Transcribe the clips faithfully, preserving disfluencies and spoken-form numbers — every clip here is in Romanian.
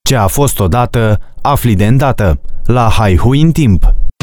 Ce a fost odată, afli de îndată. La Haihui în timp.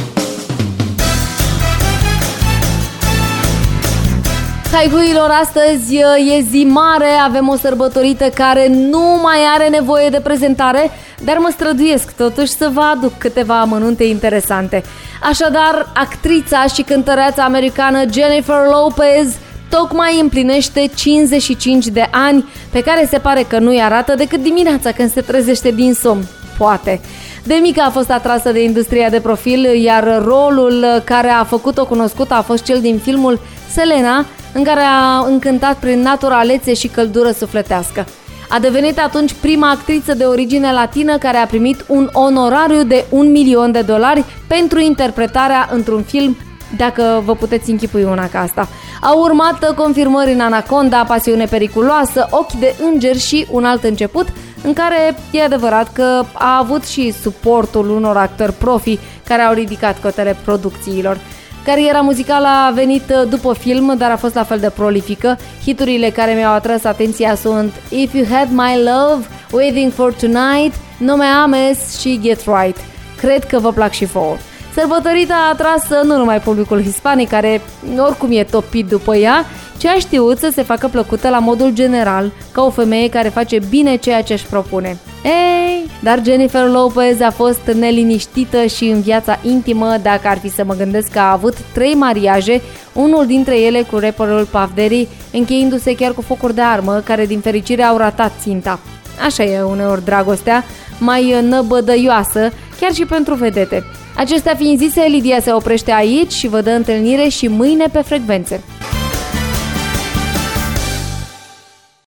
Haihuilor, astăzi e zi mare, avem o sărbătorită care nu mai are nevoie de prezentare, dar mă străduiesc totuși să vă aduc câteva amănunte interesante. Așadar, actrița și cântăreața americană Jennifer Lopez tocmai împlinește cincizeci și cinci de ani, pe care se pare că nu-i arată decât dimineața când se trezește din somn. Poate. De mică a fost atrasă de industria de profil, iar rolul care a făcut-o cunoscută a fost cel din filmul Selena, în care a încântat prin naturalețe și căldură sufletească. A devenit atunci prima actriță de origine latină care a primit un onorariu de un milion de dolari pentru interpretarea într-un film, dacă vă puteți închipui una ca asta. Au urmat confirmări în Anaconda, Pasiune periculoasă, Ochi de înger și Un alt început, în care e adevărat că a avut și suportul unor actori profi care au ridicat cotele producțiilor. Cariera muzicală a venit după film, dar a fost la fel de prolifică. Hiturile care mi-au atras atenția sunt If You Had My Love, Waiting for Tonight, No Me Ames și Get Right. Cred că vă plac și vouă. Sărbătorită a atras nu numai publicul hispanic, care oricum e topit după ea, ci a știut să se facă plăcută la modul general, ca o femeie care face bine ceea ce își propune. Ei, dar Jennifer Lopez a fost neliniștită și în viața intimă, dacă ar fi să mă gândesc că a avut trei mariaje, unul dintre ele cu rapperul Puff Daddy, încheiindu-se chiar cu focuri de armă, care din fericire au ratat ținta. Așa e uneori dragostea, mai năbădăioasă, chiar și pentru vedete. Acestea fiind zise, Lidia se oprește aici și vă dă întâlnire și mâine pe frecvențe.